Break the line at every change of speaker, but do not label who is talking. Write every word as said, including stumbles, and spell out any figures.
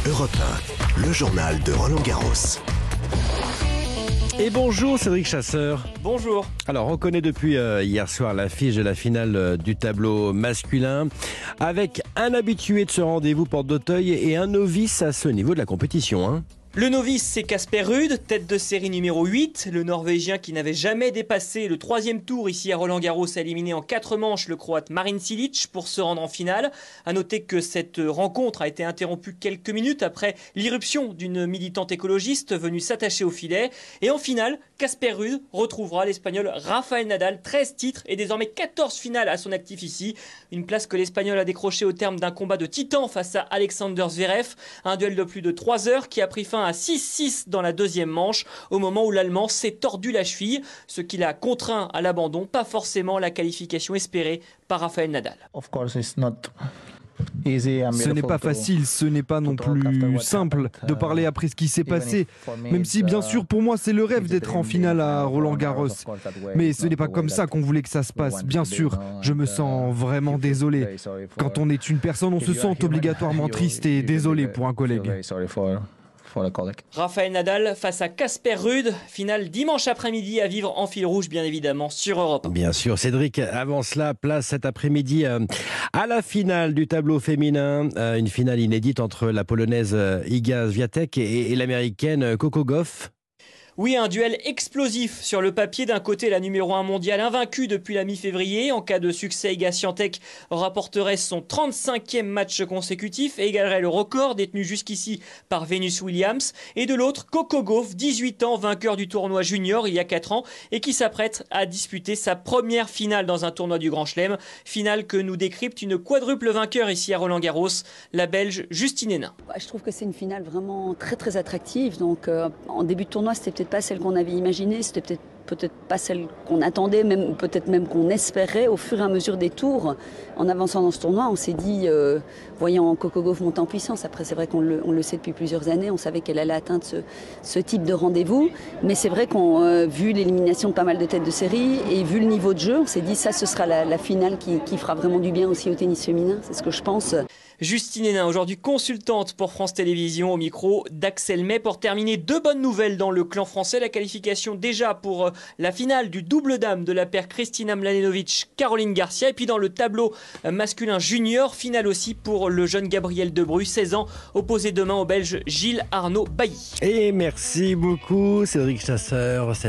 Europe un, le journal de Roland Garros.
Et bonjour Cédric Chasseur.
Bonjour.
Alors on connaît depuis euh, hier soir l'affiche de la finale euh, du tableau masculin avec un habitué de ce rendez-vous porte d'Auteuil et un novice à ce niveau de la compétition. Hein.
Le novice, c'est Casper Ruud, tête de série numéro huit. Le Norvégien qui n'avait jamais dépassé le troisième tour ici à Roland-Garros a éliminé en quatre manches le Croate Marin Cilic pour se rendre en finale. À noter que cette rencontre a été interrompue quelques minutes après l'irruption d'une militante écologiste venue s'attacher au filet. Et en finale, Casper Ruud retrouvera l'Espagnol Rafael Nadal, treize titres et désormais quatorze finales à son actif ici. Une place que l'Espagnol a décrochée au terme d'un combat de titan face à Alexander Zverev. Un duel de plus de trois heures qui a pris fin à six six dans la deuxième manche, au moment où l'Allemand s'est tordu la cheville, ce qui l'a contraint à l'abandon, pas forcément la qualification espérée par Rafael Nadal.
Ce n'est pas facile, ce n'est pas non plus simple de parler après ce qui s'est passé, même si bien sûr pour moi c'est le rêve d'être en finale à Roland-Garros. Mais ce n'est pas comme ça qu'on voulait que ça se passe. Bien sûr, je me sens vraiment désolé. Quand on est une personne, on se sent obligatoirement triste et désolé pour un collègue.
Rafael Nadal face à Casper Ruud, finale dimanche après-midi à vivre en fil rouge bien évidemment sur Europe.
Bien sûr Cédric, avant cela, place cet après-midi euh, à la finale du tableau féminin, euh, une finale inédite entre la polonaise euh, Iga Swiatek et, et l'américaine euh, Coco Gauff.
Oui, un duel explosif sur le papier. D'un côté, la numéro un mondiale invaincue depuis la mi-février. En cas de succès, Iga Swiatek rapporterait son trente-cinquième match consécutif et égalerait le record détenu jusqu'ici par Venus Williams. Et de l'autre, Coco Gauff, dix-huit ans, vainqueur du tournoi junior il y a quatre ans et qui s'apprête à disputer sa première finale dans un tournoi du Grand Chelem. Finale que nous décrypte une quadruple vainqueur ici à Roland-Garros, la Belge Justine Henin.
Je trouve que c'est une finale vraiment très très attractive. Donc, euh, en début de tournoi, c'était peut-être pas celle qu'on avait imaginée, c'était peut-être peut-être pas celle qu'on attendait, même peut-être même qu'on espérait au fur et à mesure des tours. En avançant dans ce tournoi, on s'est dit, euh, voyant Coco Gauff monter en puissance, après c'est vrai qu'on le, on le sait depuis plusieurs années, on savait qu'elle allait atteindre ce, ce type de rendez-vous, mais c'est vrai qu'on euh, vu l'élimination de pas mal de têtes de série et vu le niveau de jeu, on s'est dit ça ce sera la, la finale qui, qui fera vraiment du bien aussi au tennis féminin, c'est ce que je pense.
Justine Henin, aujourd'hui consultante pour France Télévisions, au micro d'Axel May. Pour terminer, deux bonnes nouvelles dans le clan français. La qualification déjà pour la finale du double dame de la paire Kristina Mladenovic-Caroline Garcia. Et puis dans le tableau masculin junior, finale aussi pour le jeune Gabriel Debrue, seize ans, opposé demain au Belge Gilles Arnaud Bailly.
Et merci beaucoup Cédric Chasseur.